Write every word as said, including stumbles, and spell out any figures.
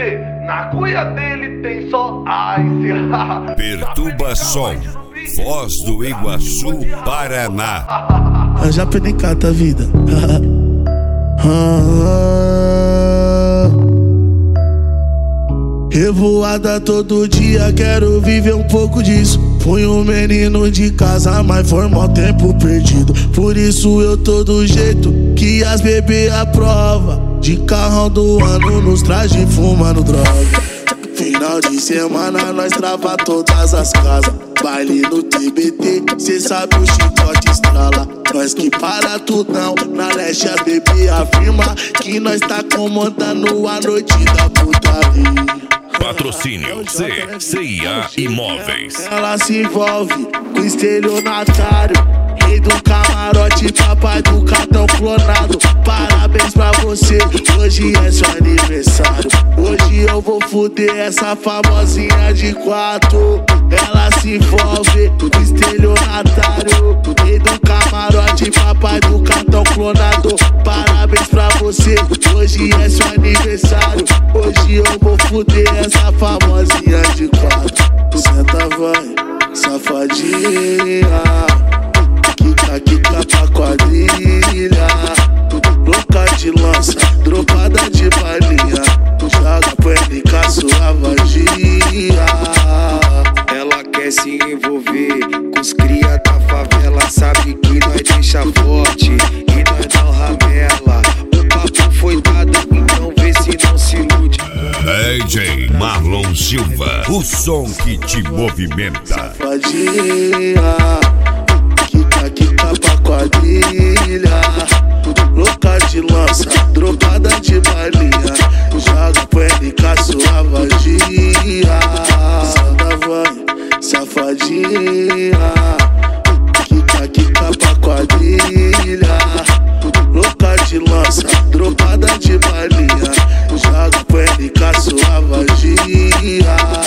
Vê, na cuia dele tem só ice. Perturbação, Foz do Iguaçu, Paraná. Já penicata a vida. Revoada todo dia, quero viver um pouco disso. Fui um menino de casa, mas foi mó tempo perdido. Por isso eu tô do jeito que as bebê aprova. De carrão do ano, nos traje fumando droga. Final de semana nós trava todas as casas. Baile no T B T, cê sabe o chicote estrala. Nós que para tudão, na leste as bebê afirma que nós tá comandando a noite da putaria. Patrocínio C C I A Imóveis. Ela se envolve com estelionatário, rei do camarote, papai do cartão clonado. Parabéns pra você, hoje é seu aniversário. Hoje eu vou fuder essa famosinha de quatro. Ela se envolve com estelionatário, rei do camarote, papai do cartão clonado. Parabéns pra você, hoje é seu aniversário. Hoje eu vou fuder essa famosinha de quatro. Senta, vai, safadinha, quica, quica pra quadrilha. Louca de lança, dropada de balinha. Joga pânica, sua vagia. Ela quer se envolver com os cria da favela. Sabe que nós deixa forte e nós não ramela. O papo foi dado, então vê se não se ilude. D J Marlon Silva, o som que te movimenta. Safadinha, quica, quica pra quadrilha. Louca de lança, dropada de balinha. Joga pânica, sua vagia. Santa vai, safadinha, quica, quica pra quadrilha. Louca de lança, dropada de balinha. Joga pânica, sua vagia.